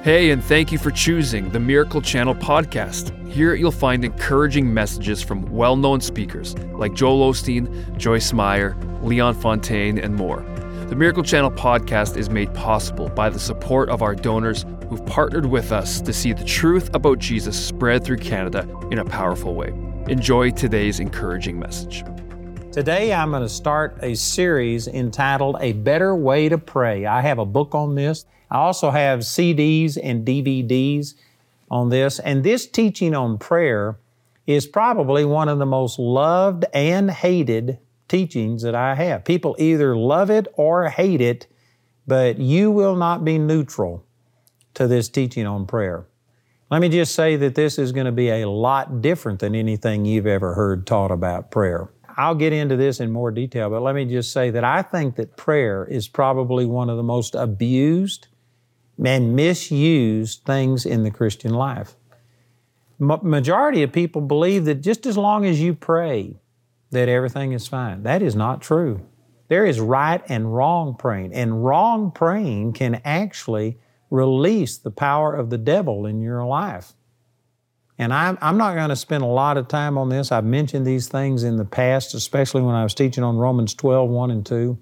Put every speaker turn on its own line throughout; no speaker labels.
Hey, and thank you for choosing the Miracle Channel podcast. Here you'll find encouraging messages from well-known speakers like Joel Osteen, Joyce Meyer, Leon Fontaine, and more. The Miracle Channel podcast is made possible by the support of our donors who've partnered with us to see the truth about Jesus spread through Canada in a powerful way. Enjoy today's encouraging message.
Today I'm going to start a series entitled A Better Way to Pray. I have a book on this. I also have CDs and DVDs on this. And this teaching on prayer is probably one of the most loved and hated teachings that I have. People either love it or hate it, but you will not be neutral to this teaching on prayer. Let me just say that this is going to be a lot different than anything you've ever heard taught about prayer. I'll get into this in more detail, but let me just say that I think that prayer is probably one of the most abused and misused things in the Christian life. Majority of people believe that just as long as you pray, that everything is fine. That is not true. There is right and wrong praying, and wrong praying can actually release the power of the devil in your life. And I'm not going to spend a lot of time on this. I've mentioned these things in the past, especially when I was teaching on Romans 12, 1 and 2.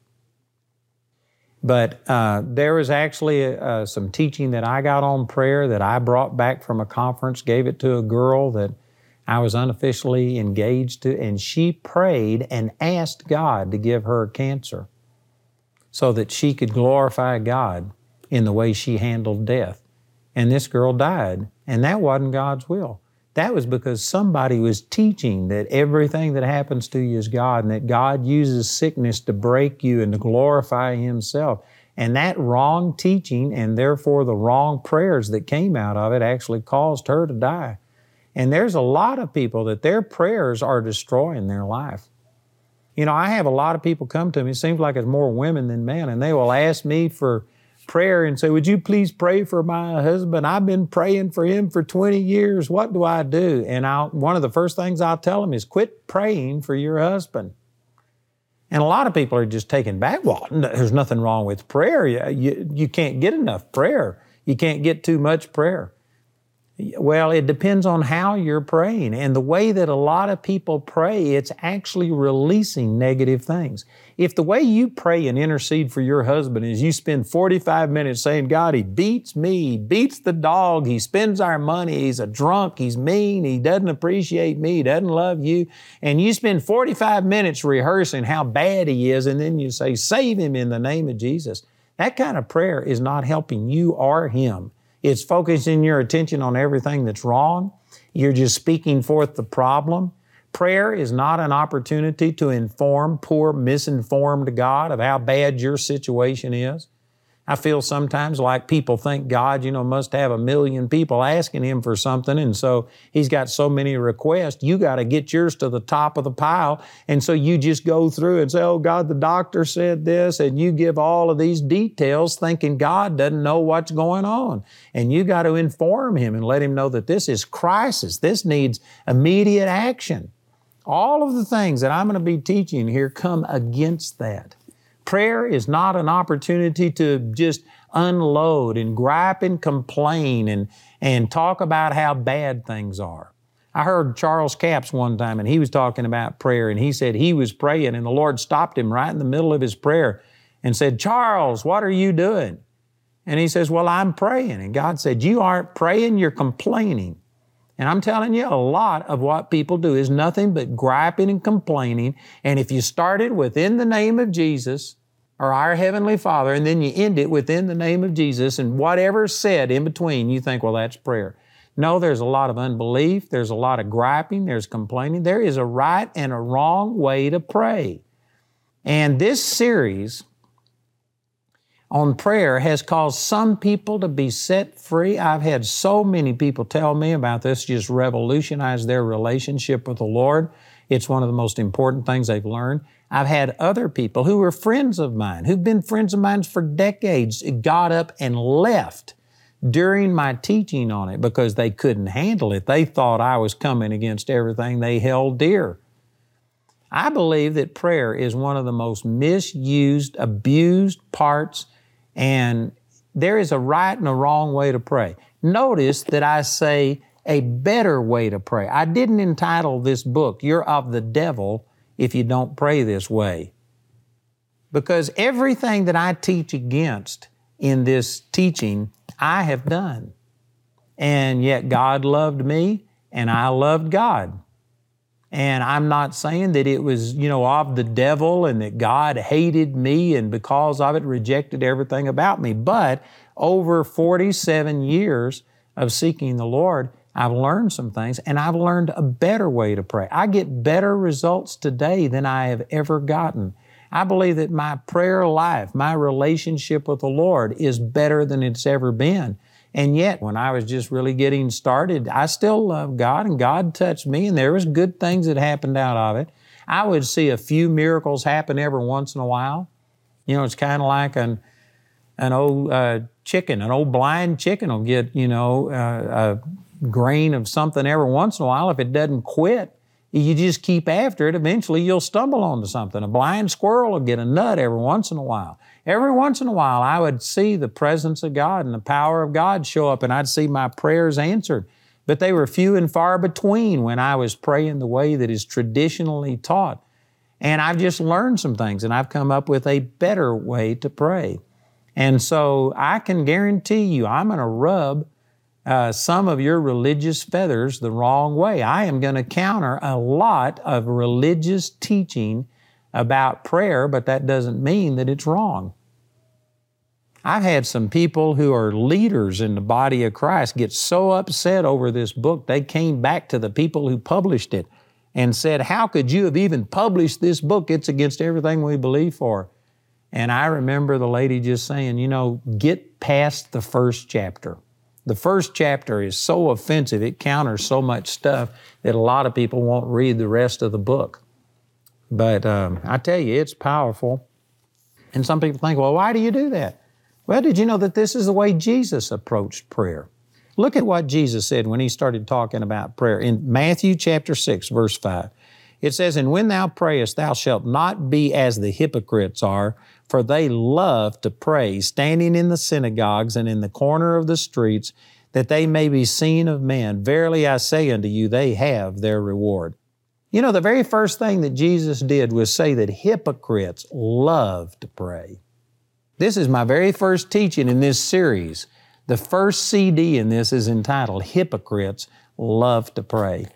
But there was actually some teaching that I got on prayer that I brought back from a conference, gave it to a girl that I was unofficially engaged to, and she prayed and asked God to give her cancer so that she could glorify God in the way she handled death. And this girl died, and that wasn't God's will. That was because somebody was teaching that everything that happens to you is God, and that God uses sickness to break you and to glorify Himself. And that wrong teaching, and therefore the wrong prayers that came out of it, actually caused her to die. And there's a lot of people that their prayers are destroying their life. You know, I have a lot of people come to me, it seems like it's more women than men, and they will ask me for prayer and say, would you please pray for my husband? I've been praying for him for 20 years. What do I do? And one of the first things I'll tell them is quit praying for your husband. And a lot of people are just taken back. Well, there's nothing wrong with prayer. You can't get enough prayer. You can't get too much prayer. Well, it depends on how you're praying. And the way that a lot of people pray, it's actually releasing negative things. If the way you pray and intercede for your husband is you spend 45 minutes saying, God, he beats me, he beats the dog, he spends our money, he's a drunk, he's mean, he doesn't appreciate me, he doesn't love you, and you spend 45 minutes rehearsing how bad he is, and then you say, save him in the name of Jesus. That kind of prayer is not helping you or him. It's focusing your attention on everything that's wrong. You're just speaking forth the problem. Prayer is not an opportunity to inform poor, misinformed God of how bad your situation is. I feel sometimes like people think God, must have 1 million people asking Him for something, and so He's got so many requests, you got to get yours to the top of the pile, and so you just go through and say, oh God, the doctor said this, and you give all of these details thinking God doesn't know what's going on. And you got to inform Him and let Him know that this is crisis, this needs immediate action. All of the things that I'm going to be teaching here come against that. Prayer is not an opportunity to just unload and gripe and complain and talk about how bad things are. I heard Charles Capps one time, and he was talking about prayer, and he said he was praying, and the Lord stopped him right in the middle of his prayer and said, Charles, what are you doing? And he says, well, I'm praying. And God said, you aren't praying, you're complaining. And I'm telling you, a lot of what people do is nothing but griping and complaining. And if you start it within the name of Jesus or our Heavenly Father, and then you end it within the name of Jesus, and whatever's said in between, you think, well, that's prayer. No, there's a lot of unbelief. There's a lot of griping. There's complaining. There is a right and a wrong way to pray. And this series on prayer has caused some people to be set free. I've had so many people tell me about this, just revolutionized their relationship with the Lord. It's one of the most important things they've learned. I've had other people who were friends of mine, who've been friends of mine for decades, got up and left during my teaching on it because they couldn't handle it. They thought I was coming against everything they held dear. I believe that prayer is one of the most misused, abused parts and there is a right and a wrong way to pray. Notice that I say a better way to pray. I didn't entitle this book, You're of the Devil If You Don't Pray This Way. Because everything that I teach against in this teaching, I have done. And yet God loved me and I loved God. And I'm not saying that it was, of the devil and that God hated me and because of it rejected everything about me. But over 47 years of seeking the Lord, I've learned some things and I've learned a better way to pray. I get better results today than I have ever gotten. I believe that my prayer life, my relationship with the Lord is better than it's ever been. And yet, when I was just really getting started, I still love God and God touched me and there was good things that happened out of it. I would see a few miracles happen every once in a while. It's kind of like an old chicken, an old blind chicken will get, a grain of something every once in a while. If it doesn't quit, you just keep after it, eventually you'll stumble onto something. A blind squirrel will get a nut every once in a while. Every once in a while, I would see the presence of God and the power of God show up, and I'd see my prayers answered. But they were few and far between when I was praying the way that is traditionally taught. And I've just learned some things, and I've come up with a better way to pray. And so I can guarantee you, I'm going to rub some of your religious feathers the wrong way. I am going to counter a lot of religious teaching about prayer, but that doesn't mean that it's wrong. I've had some people who are leaders in the body of Christ get so upset over this book, they came back to the people who published it and said, how could you have even published this book? It's against everything we believe for. And I remember the lady just saying, get past the first chapter. The first chapter is so offensive, it counters so much stuff that a lot of people won't read the rest of the book. But I tell you, it's powerful. And some people think, well, why do you do that? Well, did you know that this is the way Jesus approached prayer? Look at what Jesus said when He started talking about prayer. In Matthew chapter 6, verse 5, it says, and when thou prayest, thou shalt not be as the hypocrites are, for they love to pray, standing in the synagogues and in the corner of the streets, that they may be seen of men. Verily I say unto you, they have their reward. The very first thing that Jesus did was say that hypocrites love to pray. This is my very first teaching in this series. The first CD in this is entitled, Hypocrites Love to Pray.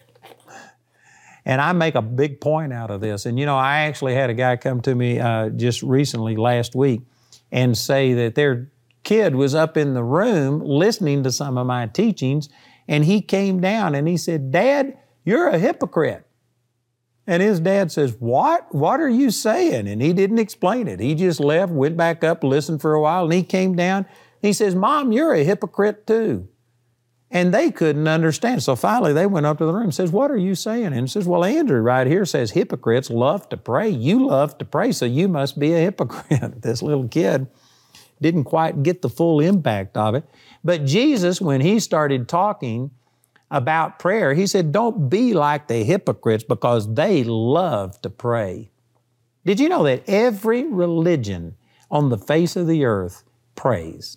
And I make a big point out of this. And I actually had a guy come to me just recently, last week, and say that their kid was up in the room listening to some of my teachings, and he came down and he said, Dad, you're a hypocrite. And his dad says, what? What are you saying? And he didn't explain it. He just left, went back up, listened for a while, and he came down. He says, Mom, you're a hypocrite too. And they couldn't understand. So finally they went up to the room and says, what are you saying? And he says, well, Andrew right here says hypocrites love to pray. You love to pray, so you must be a hypocrite. This little kid didn't quite get the full impact of it. But Jesus, when He started talking about prayer, He said, don't be like the hypocrites because they love to pray. Did you know that every religion on the face of the earth prays?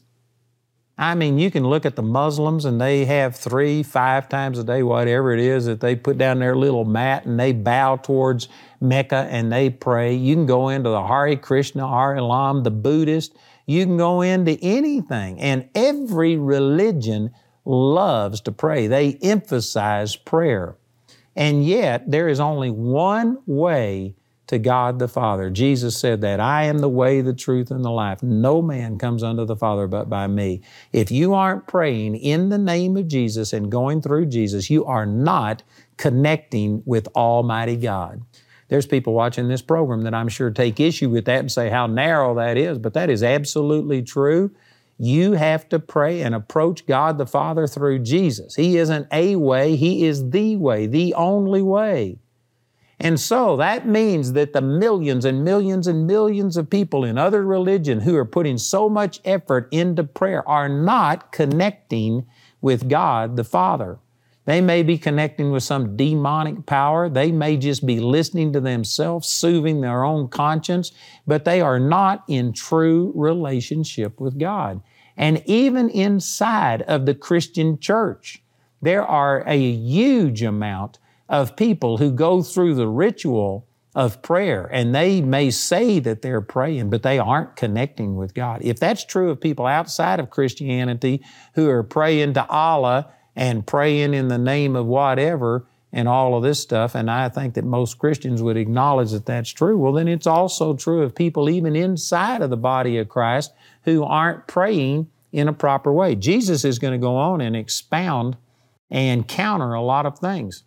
I mean, you can look at the Muslims and they have 3-5 times a day, whatever it is, that they put down their little mat and they bow towards Mecca and they pray. You can go into the Hare Krishna, Hare Ram, the Buddhist. You can go into anything. And every religion loves to pray. They emphasize prayer. And yet, there is only one way to God the Father. Jesus said that, I am the way, the truth, and the life. No man comes unto the Father but by me. If you aren't praying in the name of Jesus and going through Jesus, you are not connecting with Almighty God. There's people watching this program that I'm sure take issue with that and say how narrow that is, but that is absolutely true. You have to pray and approach God the Father through Jesus. He isn't a way, He is the way, the only way. And so that means that the millions and millions and millions of people in other religions who are putting so much effort into prayer are not connecting with God the Father. They may be connecting with some demonic power. They may just be listening to themselves, soothing their own conscience, but they are not in true relationship with God. And even inside of the Christian church, there are a huge amount of people who go through the ritual of prayer, and they may say that they're praying, but they aren't connecting with God. If that's true of people outside of Christianity who are praying to Allah and praying in the name of whatever and all of this stuff, and I think that most Christians would acknowledge that that's true, well, then it's also true of people even inside of the body of Christ who aren't praying in a proper way. Jesus is going to go on and expound and counter a lot of things.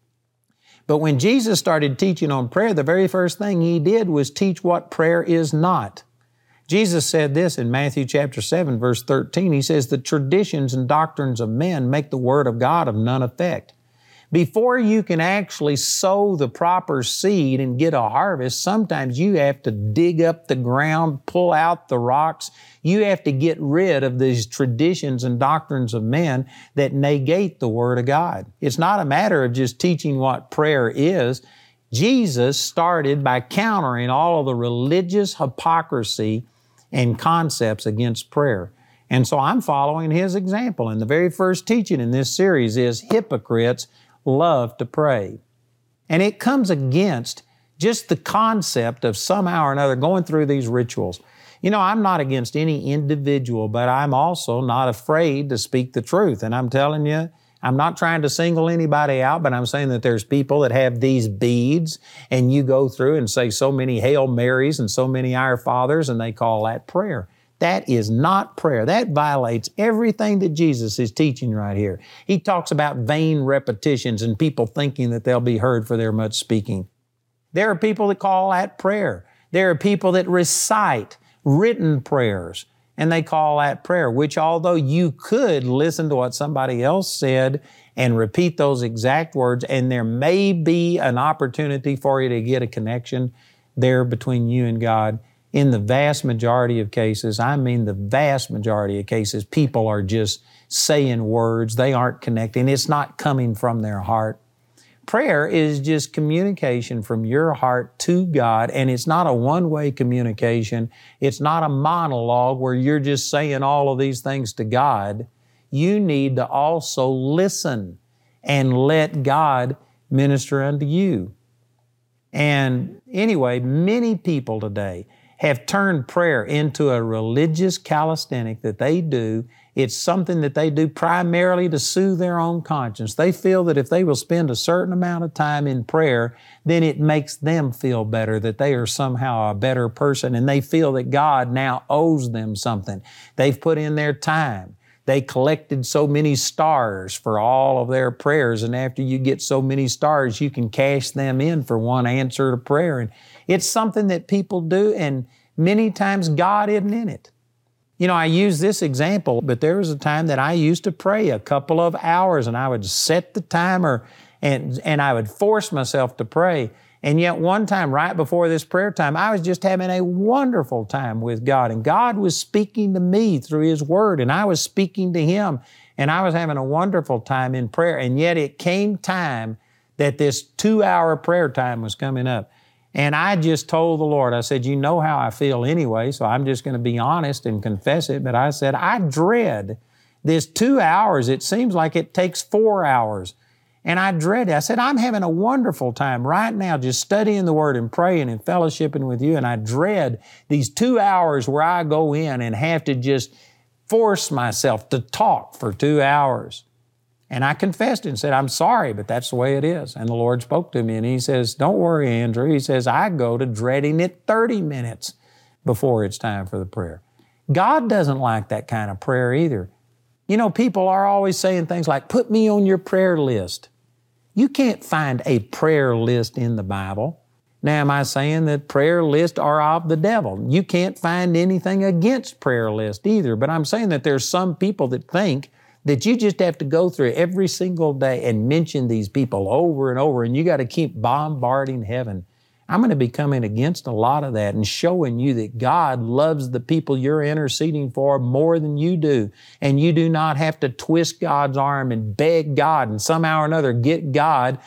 But when Jesus started teaching on prayer, the very first thing He did was teach what prayer is not. Jesus said this in Matthew chapter 7, verse 13. He says, "The traditions and doctrines of men make the Word of God of none effect." Before you can actually sow the proper seed and get a harvest, sometimes you have to dig up the ground, pull out the rocks. You have to get rid of these traditions and doctrines of men that negate the Word of God. It's not a matter of just teaching what prayer is. Jesus started by countering all of the religious hypocrisy and concepts against prayer. And so I'm following His example. And the very first teaching in this series is hypocrites love to pray. And it comes against just the concept of somehow or another going through these rituals. You know, I'm not against any individual, but I'm also not afraid to speak the truth. And I'm telling you, I'm not trying to single anybody out, but I'm saying that there's people that have these beads and you go through and say so many Hail Marys and so many Our Fathers and they call that prayer. That is not prayer. That violates everything that Jesus is teaching right here. He talks about vain repetitions and people thinking that they'll be heard for their much speaking. There are people that call that prayer. There are people that recite written prayers and they call that prayer, which although you could listen to what somebody else said and repeat those exact words, and there may be an opportunity for you to get a connection there between you and God, in the vast majority of cases, I mean the vast majority of cases, people are just saying words. They aren't connecting. It's not coming from their heart. Prayer is just communication from your heart to God, and it's not a one-way communication. It's not a monologue where you're just saying all of these things to God. You need to also listen and let God minister unto you. And anyway, many people today have turned prayer into a religious calisthenic that they do. It's something that they do primarily to soothe their own conscience. They feel that if they will spend a certain amount of time in prayer, then it makes them feel better, that they are somehow a better person, and they feel that God now owes them something. They've put in their time. They collected so many stars for all of their prayers, and after you get so many stars, you can cash them in for one answer to prayer. And it's something that people do, and many times God isn't in it. You know, I use this example, but there was a time that I used to pray a couple of hours, and I would set the timer, and I would force myself to pray. And yet one time, right before this prayer time, I was just having a wonderful time with God. And God was speaking to me through His Word, and I was speaking to Him, and I was having a wonderful time in prayer. And yet it came time that this 2-hour prayer time was coming up. And I just told the Lord, I said, you know how I feel anyway, so I'm just going to be honest and confess it. But I said, I dread this 2 hours. It seems like it takes 4 hours. And I dread it. I said, I'm having a wonderful time right now just studying the Word and praying and fellowshipping with you. And I dread these 2 hours where I go in and have to just force myself to talk for 2 hours. And I confessed and said, I'm sorry, but that's the way it is. And the Lord spoke to me and He says, don't worry, Andrew. He says, I go to dreading it 30 minutes before it's time for the prayer. God doesn't like that kind of prayer either. You know, people are always saying things like, put me on your prayer list. You can't find a prayer list in the Bible. Now, am I saying that prayer lists are of the devil? You can't find anything against prayer lists either, but I'm saying that there's some people that think that you just have to go through every single day and mention these people over and over, and you got to keep bombarding heaven. I'm going to be coming against a lot of that and showing you that God loves the people you're interceding for more than you do. And you do not have to twist God's arm and beg God and somehow or another get God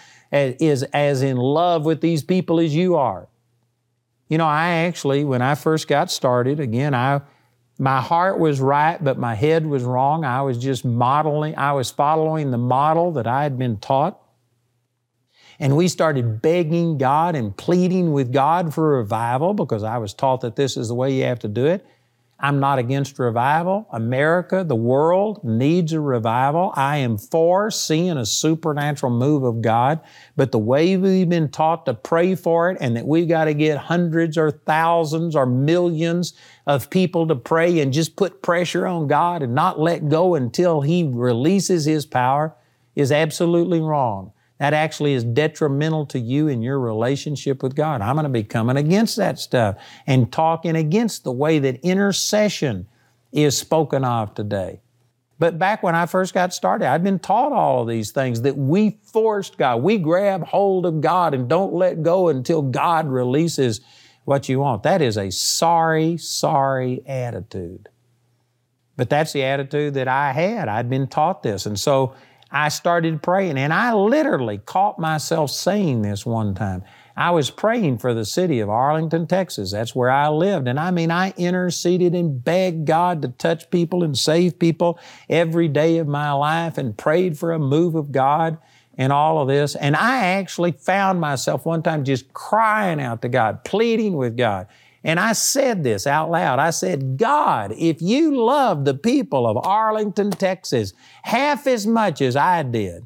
as in love with these people as you are. You know, I actually, when I first got started, again, I My heart was right, but my head was wrong. I was following the model that I had been taught. And we started begging God and pleading with God for revival because I was taught that this is the way you have to do it. I'm not against revival. America, the world needs a revival. I am for seeing a supernatural move of God. But the way we've been taught to pray for it and that we've got to get hundreds or thousands or millions of people to pray and just put pressure on God and not let go until He releases His power is absolutely wrong. That actually is detrimental to you in your relationship with God. I'm going to be coming against that stuff and talking against the way that intercession is spoken of today. But back when I first got started, I'd been taught all of these things, that we forced God. We grab hold of God and don't let go until God releases what you want. That is a sorry attitude. But that's the attitude that I had. I'd been taught this. And so I started praying, and I literally caught myself saying this one time. I was praying for the city of Arlington, Texas. That's where I lived. And I interceded and begged God to touch people and save people every day of my life and prayed for a move of God and all of this. And I actually found myself one time just crying out to God, pleading with God. And I said this out loud. I said, God, if you love the people of Arlington, Texas, half as much as I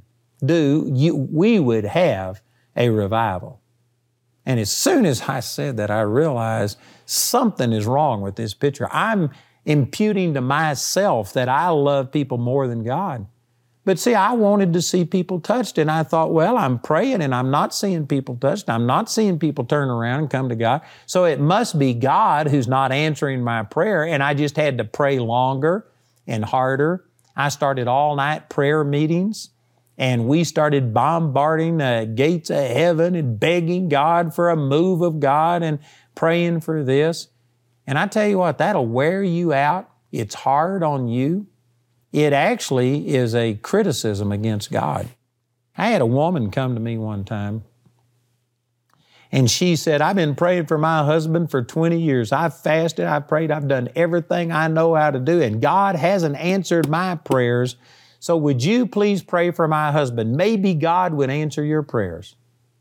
we would have a revival. And as soon as I said that, I realized something is wrong with this picture. I'm imputing to myself that I love people more than God. But see, I wanted to see people touched, and I thought, well, I'm praying and I'm not seeing people touched. I'm not seeing people turn around and come to God. So it must be God who's not answering my prayer, and I just had to pray longer and harder. I started all-night prayer meetings, and we started bombarding the gates of heaven and begging God for a move of God and praying for this. And I tell you what, that'll wear you out. It's hard on you. It actually is a criticism against God. I had a woman come to me one time, and she said, I've been praying for my husband for 20 years. I've fasted, I've prayed, I've done everything I know how to do, and God hasn't answered my prayers. So would you please pray for my husband? Maybe God would answer your prayers.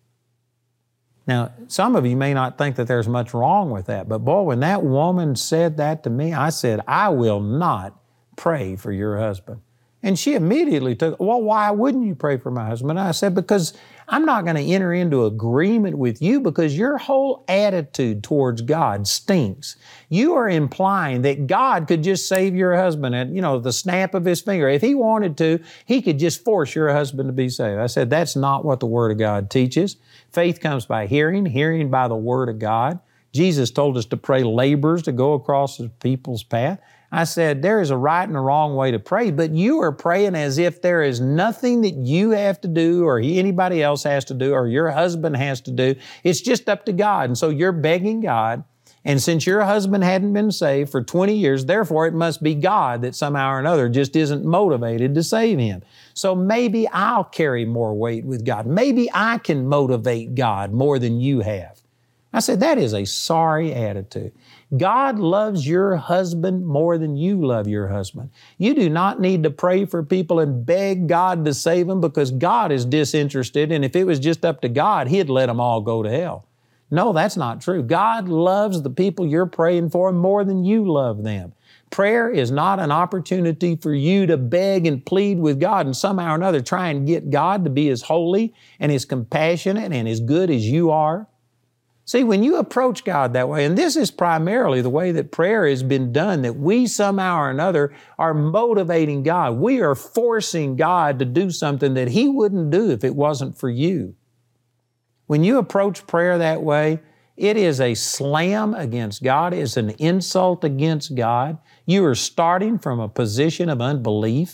Now, some of you may not think that there's much wrong with that, but boy, when that woman said that to me, I said, I will not pray for your husband. And she immediately took, well, why wouldn't you pray for my husband? And I said, because I'm not going to enter into agreement with you because your whole attitude towards God stinks. You are implying that God could just save your husband at, the snap of His finger. If He wanted to, He could just force your husband to be saved. I said, that's not what the Word of God teaches. Faith comes by hearing, hearing by the Word of God. Jesus told us to pray laborers to go across the people's path. I said, there is a right and a wrong way to pray, but you are praying as if there is nothing that you have to do or anybody else has to do or your husband has to do. It's just up to God. And so you're begging God, and since your husband hadn't been saved for 20 years, therefore it must be God that somehow or another just isn't motivated to save him. So maybe I'll carry more weight with God. Maybe I can motivate God more than you have. I said, that is a sorry attitude. God loves your husband more than you love your husband. You do not need to pray for people and beg God to save them because God is disinterested, and if it was just up to God, He'd let them all go to hell. No, that's not true. God loves the people you're praying for more than you love them. Prayer is not an opportunity for you to beg and plead with God and somehow or another try and get God to be as holy and as compassionate and as good as you are. See, when you approach God that way, and this is primarily the way that prayer has been done, that we somehow or another are motivating God. We are forcing God to do something that He wouldn't do if it wasn't for you. When you approach prayer that way, it is a slam against God. It's an insult against God. You are starting from a position of unbelief.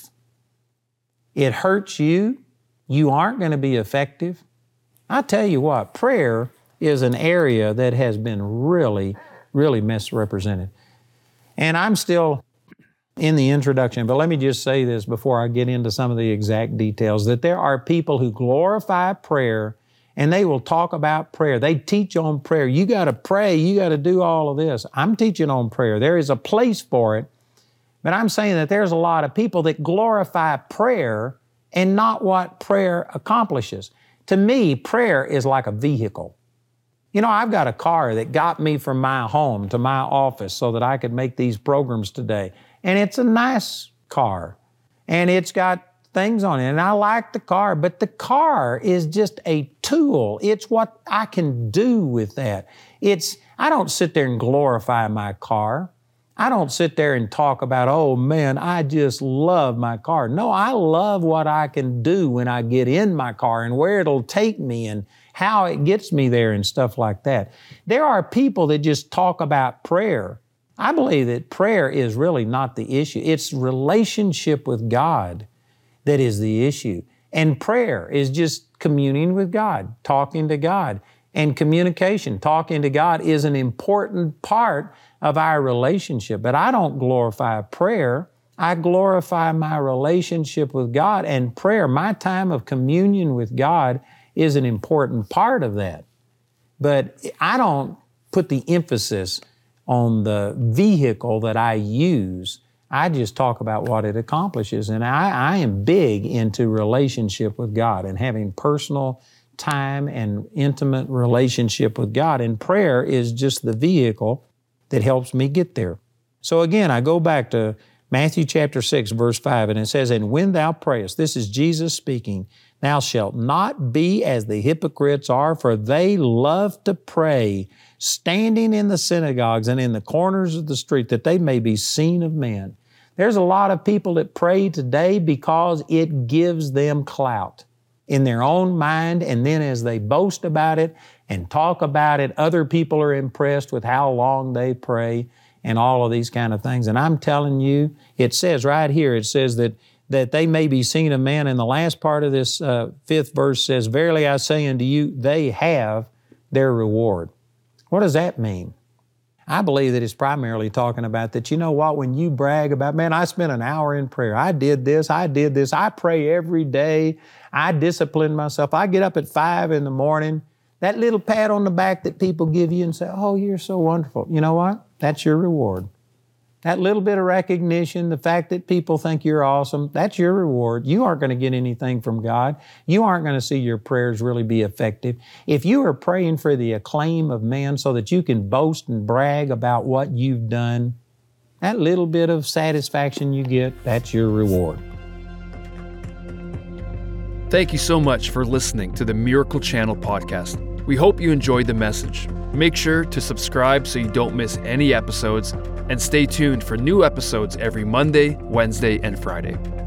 It hurts you. You aren't going to be effective. I tell you what, prayer is an area that has been really, really misrepresented. And I'm still in the introduction, but let me just say this before I get into some of the exact details, that there are people who glorify prayer and they will talk about prayer. They teach on prayer. You got to pray. You got to do all of this. I'm teaching on prayer. There is a place for it, but I'm saying that there's a lot of people that glorify prayer and not what prayer accomplishes. To me, prayer is like a vehicle. You know, I've got a car that got me from my home to my office so that I could make these programs today. And it's a nice car. And it's got things on it. And I like the car, but the car is just a tool. It's what I can do with that. I don't sit there and glorify my car. I don't sit there and talk about, oh man, I just love my car. No, I love what I can do when I get in my car and where it'll take me and how it gets me there and stuff like that. There are people that just talk about prayer. I believe that prayer is really not the issue. It's relationship with God that is the issue. And prayer is just communing with God, talking to God. And communication, talking to God, is an important part of our relationship. But I don't glorify prayer. I glorify my relationship with God. And prayer, my time of communion with God, is an important part of that. But I don't put the emphasis on the vehicle that I use. I just talk about what it accomplishes. And I am big into relationship with God and having personal time and intimate relationship with God. And prayer is just the vehicle that helps me get there. So again, I go back to Matthew chapter 6, verse 5, and it says, "And when thou prayest," this is Jesus speaking, "thou shalt not be as the hypocrites are, for they love to pray, standing in the synagogues and in the corners of the street, that they may be seen of men." There's a lot of people that pray today because it gives them clout in their own mind, and then as they boast about it and talk about it, other people are impressed with how long they pray and all of these kind of things. And I'm telling you, it says right here, it says that they may be seen of man. And the last part of this 5th verse says, "Verily I say unto you, they have their reward." What does that mean? I believe that it's primarily talking about that, you know what, when you brag about, man, I spent an hour in prayer. I did this. I pray every day. I discipline myself. I get up at 5 in the morning. That little pat on the back that people give you and say, "Oh, you're so wonderful." You know what? That's your reward. That little bit of recognition, the fact that people think you're awesome, that's your reward. You aren't going to get anything from God. You aren't going to see your prayers really be effective. If you are praying for the acclaim of man so that you can boast and brag about what you've done, that little bit of satisfaction you get, that's your reward.
Thank you so much for listening to the Miracle Channel podcast. We hope you enjoyed the message. Make sure to subscribe so you don't miss any episodes, and stay tuned for new episodes every Monday, Wednesday, and Friday.